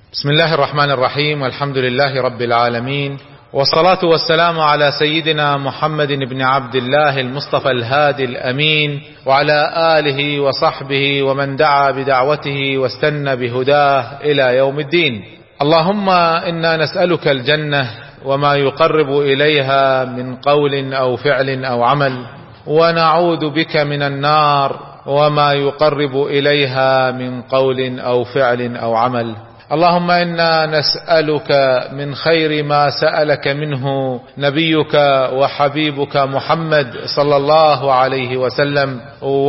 بسم الله الرحمن الرحيم، والحمد لله رب العالمين، والصلاة والسلام على سيدنا محمد بن عبد الله المصطفى الهادي الأمين، وعلى آله وصحبه ومن دعا بدعوته واستنى بهداه إلى يوم الدين. اللهم إنا نسألك الجنة وما يقرب إليها من قول أو فعل أو عمل، ونعوذ بك من النار وما يقرب إليها من قول أو فعل أو عمل. اللهم إنا نسألك من خير ما سألك منه نبيك وحبيبك محمد صلى الله عليه وسلم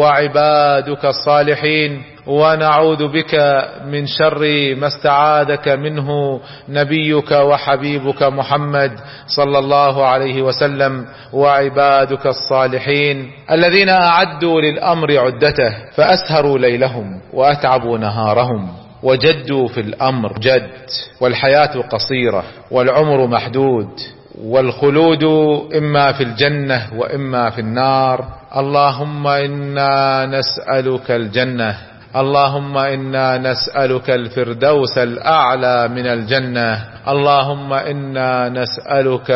وعبادك الصالحين، ونعوذ بك من شر ما استعاذك منه نبيك وحبيبك محمد صلى الله عليه وسلم وعبادك الصالحين، الذين أعدوا للأمر عدته فأسهروا ليلهم وأتعبوا نهارهم وجدوا في الأمر جد، والحياة قصيرة والعمر محدود، والخلود إما في الجنة وإما في النار. اللهم إنا نسألك الجنة، اللهم إنا نسألك الفردوس الأعلى من الجنة، اللهم إنا نسألك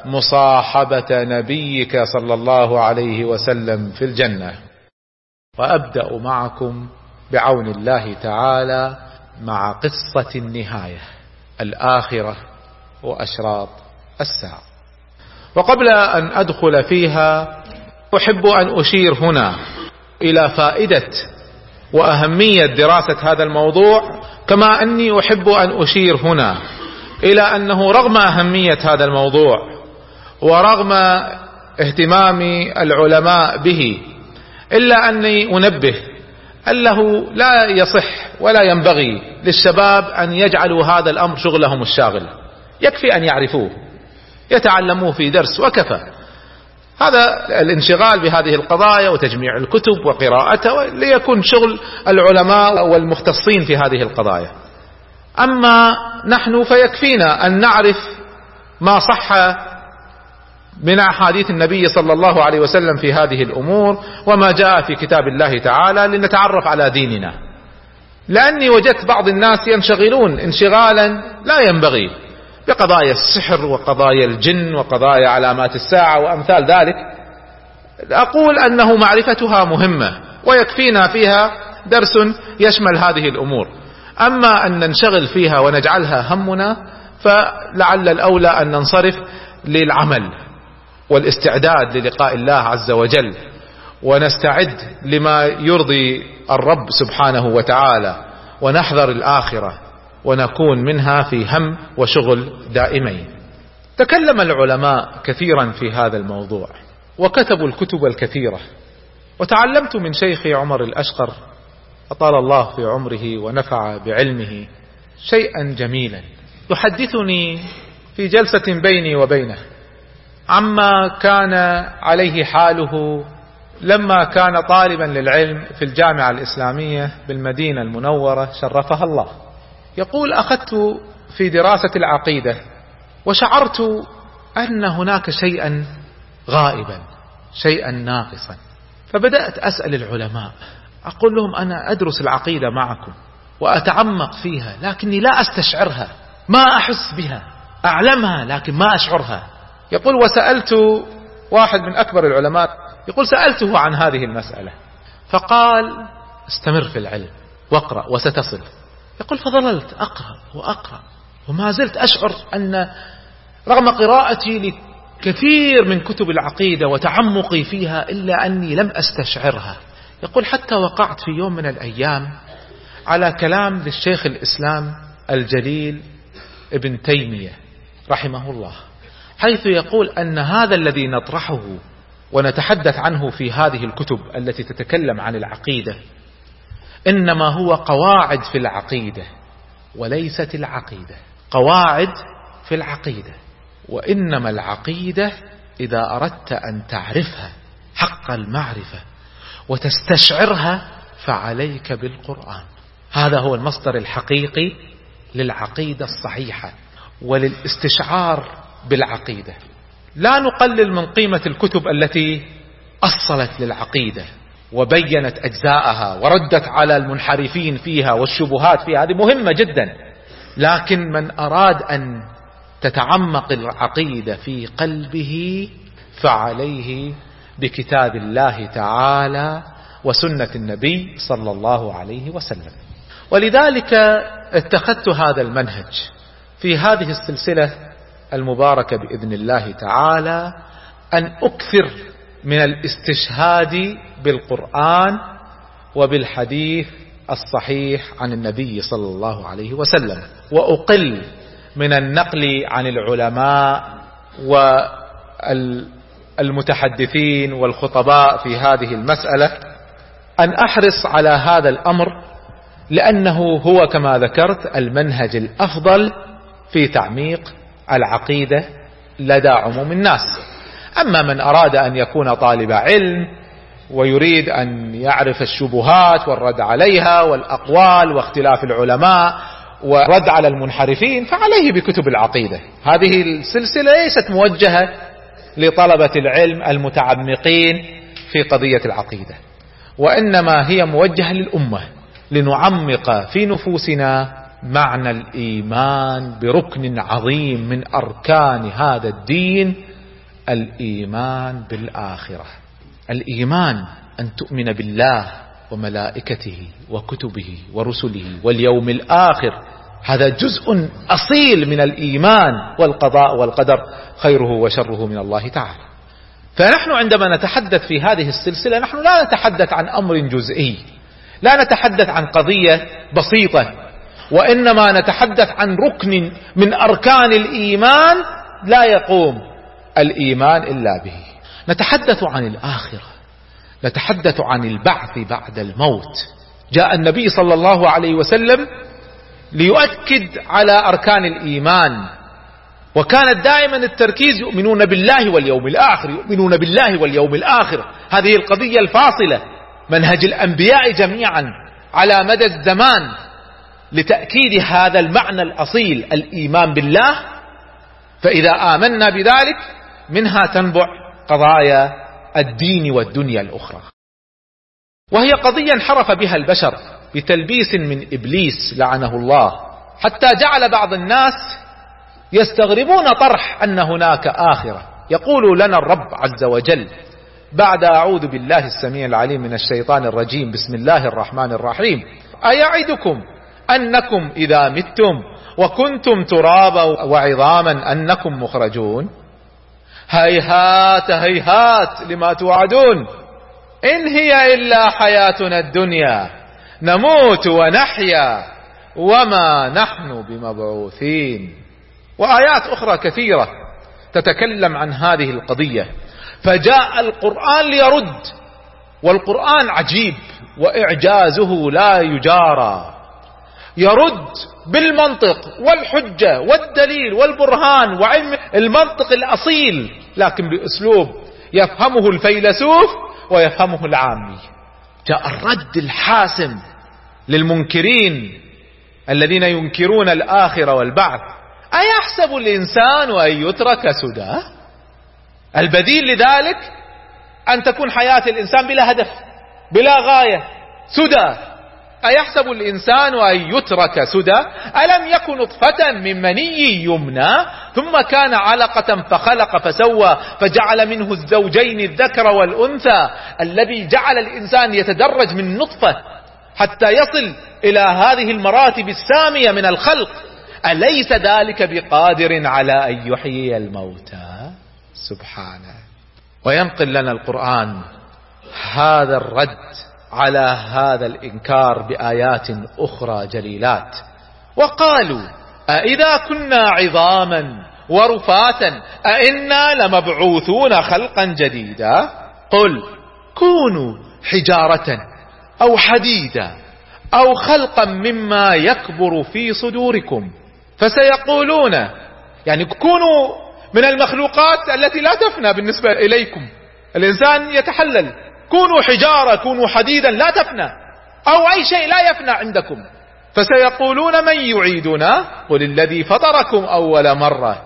مصاحبة نبيك صلى الله عليه وسلم في الجنة. وأبدأ معكم بعون الله تعالى مع قصة النهاية الآخرة وأشراط الساعة. وقبل أن أدخل فيها أحب أن أشير هنا إلى فائدة وأهمية دراسة هذا الموضوع، كما أني أحب أن أشير هنا إلى أنه رغم أهمية هذا الموضوع ورغم اهتمام العلماء به، إلا أني أنبه أنه لا يصح ولا ينبغي للشباب أن يجعلوا هذا الأمر شغلهم الشاغل. يكفي أن يعرفوه يتعلموه في درس وكفى. هذا الانشغال بهذه القضايا وتجميع الكتب وقراءتها ليكون شغل العلماء والمختصين في هذه القضايا. أما نحن فيكفينا أن نعرف ما صح من أحاديث النبي صلى الله عليه وسلم في هذه الأمور وما جاء في كتاب الله تعالى لنتعرف على ديننا. لأني وجدت بعض الناس ينشغلون انشغالا لا ينبغي بقضايا السحر وقضايا الجن وقضايا علامات الساعة وأمثال ذلك. أقول أنه معرفتها مهمة ويكفينا فيها درس يشمل هذه الأمور. أما أن ننشغل فيها ونجعلها همنا فلعل الأولى أن ننصرف للعمل والاستعداد للقاء الله عز وجل، ونستعد لما يرضي الرب سبحانه وتعالى، ونحذر الآخرة ونكون منها في هم وشغل دائمين. تكلم العلماء كثيرا في هذا الموضوع وكتبوا الكتب الكثيرة، وتعلمت من شيخي عمر الأشقر أطال الله في عمره ونفع بعلمه شيئا جميلا يحدثني في جلسة بيني وبينه عما كان عليه حاله لما كان طالبا للعلم في الجامعة الإسلامية بالمدينة المنورة شرفها الله. يقول: أخذت في دراسة العقيدة وشعرت أن هناك شيئا غائبا، شيئا ناقصا، فبدأت أسأل العلماء، أقول لهم: أنا أدرس العقيدة معكم وأتعمق فيها لكني لا أستشعرها، ما أحس بها، أعلمها لكن ما أشعرها. يقول: وسألت واحد من أكبر العلماء، يقول: سألته عن هذه المسألة فقال: استمر في العلم واقرأ وستصل. يقول: فظللت أقرأ وأقرأ وما زلت أشعر أن رغم قراءتي لكثير من كتب العقيدة وتعمقي فيها إلا أني لم أستشعرها. يقول: حتى وقعت في يوم من الأيام على كلام للشيخ الإسلام الجليل ابن تيمية رحمه الله، حيث يقول أن هذا الذي نطرحه ونتحدث عنه في هذه الكتب التي تتكلم عن العقيدة إنما هو قواعد في العقيدة وليست العقيدة، قواعد في العقيدة. وإنما العقيدة إذا أردت أن تعرفها حق المعرفة وتستشعرها فعليك بالقرآن. هذا هو المصدر الحقيقي للعقيدة الصحيحة وللاستشعار بالعقيدة. لا نقلل من قيمة الكتب التي أصلت للعقيدة وبينت أجزاءها وردت على المنحرفين فيها والشبهات فيها، هذه مهمة جدا، لكن من أراد أن تتعمق العقيدة في قلبه فعليه بكتاب الله تعالى وسنة النبي صلى الله عليه وسلم. ولذلك اتخذت هذا المنهج في هذه السلسلة المباركة بإذن الله تعالى، أن أكثر من الاستشهاد بالقرآن وبالحديث الصحيح عن النبي صلى الله عليه وسلم، وأقل من النقل عن العلماء والمتحدثين والخطباء في هذه المسألة، أن أحرص على هذا الأمر، لأنه هو كما ذكرت المنهج الأفضل في تعميق العقيدة لدى عموم الناس. أما من أراد أن يكون طالب علم ويريد أن يعرف الشبهات والرد عليها والأقوال واختلاف العلماء ورد على المنحرفين، فعليه بكتب العقيدة. هذه السلسلة ليست موجهة لطلبة العلم المتعمقين في قضية العقيدة، وإنما هي موجهة للأمة، لنعمق في نفوسنا معنى الإيمان بركن عظيم من أركان هذا الدين، الإيمان بالآخرة. الإيمان أن تؤمن بالله وملائكته وكتبه ورسله واليوم الآخر، هذا جزء أصيل من الإيمان، والقضاء والقدر خيره وشره من الله تعالى. فنحن عندما نتحدث في هذه السلسلة نحن لا نتحدث عن أمر جزئي، لا نتحدث عن قضية بسيطة، وإنما نتحدث عن ركن من أركان الإيمان لا يقوم الإيمان إلا به. نتحدث عن الآخرة، نتحدث عن البعث بعد الموت. جاء النبي صلى الله عليه وسلم ليؤكد على أركان الإيمان، وكانت دائما التركيز يؤمنون بالله واليوم الآخر، يؤمنون بالله واليوم الآخر. هذه القضية الفاصلة، منهج الأنبياء جميعا على مدى الزمان لتأكيد هذا المعنى الأصيل، الإيمان بالله. فإذا آمنا بذلك منها تنبع قضايا الدين والدنيا الأخرى. وهي قضية انحرف بها البشر بتلبيس من إبليس لعنه الله، حتى جعل بعض الناس يستغربون طرح أن هناك آخرة. يقول لنا الرب عز وجل بعد أعوذ بالله السميع العليم من الشيطان الرجيم، بسم الله الرحمن الرحيم: أيعدكم أنكم إذا متم وكنتم ترابا وعظاما أنكم مخرجون؟ هيهات هيهات لما توعدون، إن هي إلا حياتنا الدنيا نموت ونحيا وما نحن بمبعوثين. وآيات أخرى كثيرة تتكلم عن هذه القضية. فجاء القرآن ليرد، والقرآن عجيب وإعجازه لا يجارى، يرد بالمنطق والحجة والدليل والبرهان وعلم المنطق الأصيل، لكن بأسلوب يفهمه الفيلسوف ويفهمه العامي. جاء الرد الحاسم للمنكرين الذين ينكرون الآخرة والبعث: أيحسب الإنسان أن يترك سدى؟ البديل لذلك أن تكون حياة الإنسان بلا هدف بلا غاية، سدى. أيحسب الإنسان أن يترك سدى؟ ألم يكن نطفة من مني يمنى ثم كان علقة فخلق فسوى فجعل منه الزوجين الذكر والأنثى، الذي جعل الإنسان يتدرج من نطفة حتى يصل إلى هذه المراتب السامية من الخلق. أليس ذلك بقادر على أن يحيي الموتى؟ سبحانه. وينقل لنا القرآن هذا الرد على هذا الإنكار بآيات أخرى جليلات. وقالوا: أإذا كنا عظاما ورفاتا أإنا لمبعوثون خلقا جديدا؟ قل كونوا حجارة أو حديدا أو خلقا مما يكبر في صدوركم فسيقولون، يعني كونوا من المخلوقات التي لا تفنى بالنسبة إليكم، الإنسان يتحلل، كونوا حجارة كونوا حديدا لا تفنى، أو أي شيء لا يفنى عندكم. فسيقولون من يعيدنا؟ قل الذي فطركم أول مرة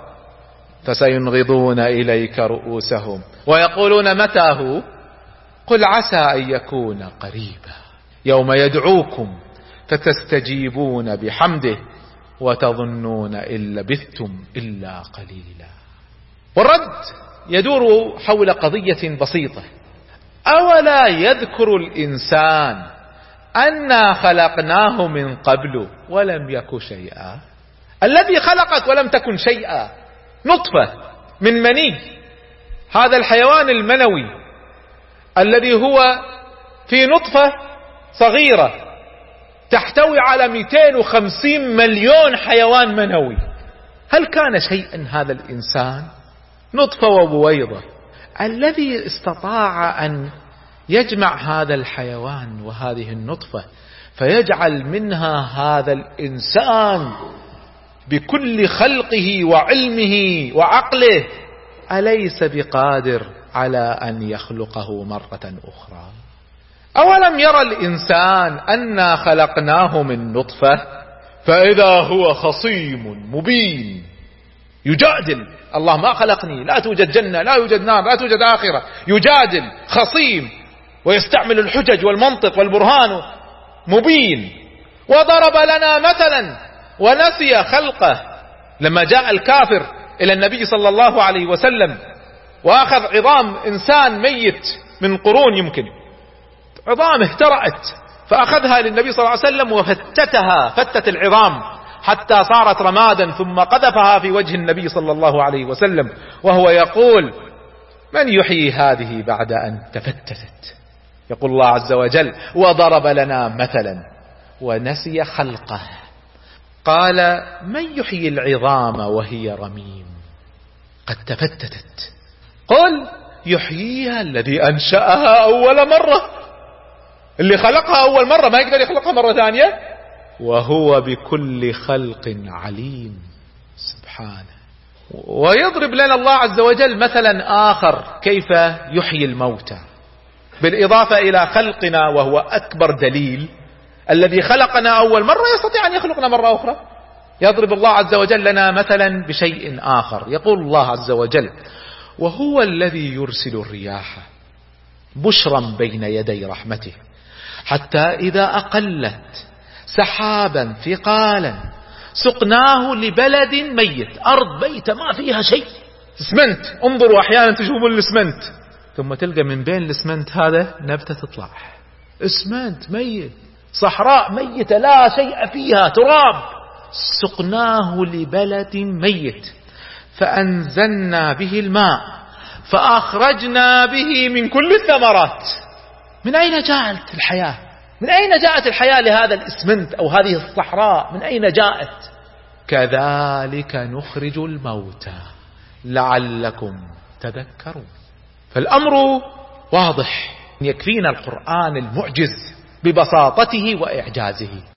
فسينغضون إليك رؤوسهم ويقولون متى هو؟ قل عسى أن يكون قريبا يوم يدعوكم فتستجيبون بحمده وتظنون إن لبثتم إلا قليلا. والرد يدور حول قضية بسيطة: أولا يذكر الإنسان أنا خلقناه من قبل ولم يك شيئا؟ الذي خلقك ولم تكن شيئا، نطفة من مني، هذا الحيوان المنوي الذي هو في نطفة صغيرة تحتوي على 250 مليون حيوان منوي. هل كان شيئا هذا الإنسان؟ نطفة وبويضة. الذي استطاع أن يجمع هذا الحيوان وهذه النطفة فيجعل منها هذا الإنسان بكل خلقه وعلمه وعقله، أليس بقادر على أن يخلقه مرة أخرى؟ أولم يرى الإنسان أنا خلقناه من نطفة فإذا هو خصيم مبين يجادل: الله ما خلقني، لا توجد جنة، لا يوجد نار، لا توجد آخرة. يجادل، خصيم، ويستعمل الحجج والمنطق والبرهان، مبين. وضرب لنا مثلا ونسي خلقه. لما جاء الكافر إلى النبي صلى الله عليه وسلم وأخذ عظام إنسان ميت من قرون، يمكن عظام اهترأت، فأخذها للنبي صلى الله عليه وسلم وفتتها، فتت العظام حتى صارت رمادا، ثم قذفها في وجه النبي صلى الله عليه وسلم وهو يقول: من يحيي هذه بعد أن تفتتت؟ يقول الله عز وجل: وضرب لنا مثلا ونسي خلقه. قال: من يحيي العظام وهي رميم قد تفتتت؟ قل: يحييها الذي أنشأها أول مرة. اللي خلقها أول مرة ما يقدر يخلقها مرة ثانية، وهو بكل خلق عليم سبحانه. ويضرب لنا الله عز وجل مثلا آخر كيف يحيي الموتى، بالإضافة إلى خلقنا، وهو أكبر دليل. الذي خلقنا أول مرة يستطيع أن يخلقنا مرة أخرى. يضرب الله عز وجل لنا مثلا بشيء آخر. يقول الله عز وجل: وهو الذي يرسل الرياح بشرا بين يدي رحمته حتى إذا أقلت سحابا ثقالا سقناه لبلد ميت. أرض ميتة ما فيها شيء، اسمنت. انظروا أحيانا تشوفون الاسمنت ثم تلقى من بين الاسمنت هذا نبتة تطلع، اسمنت ميت، صحراء ميتة لا شيء فيها، تراب. سقناه لبلد ميت فأنزلنا به الماء فأخرجنا به من كل الثمرات. من أين جاءت الحياة؟ من أين جاءت الحياة لهذا الإسمنت أو هذه الصحراء؟ من أين جاءت؟ كذلك نخرج الموتى لعلكم تذكرون. فالأمر واضح، يكفينا القرآن المعجز ببساطته وإعجازه.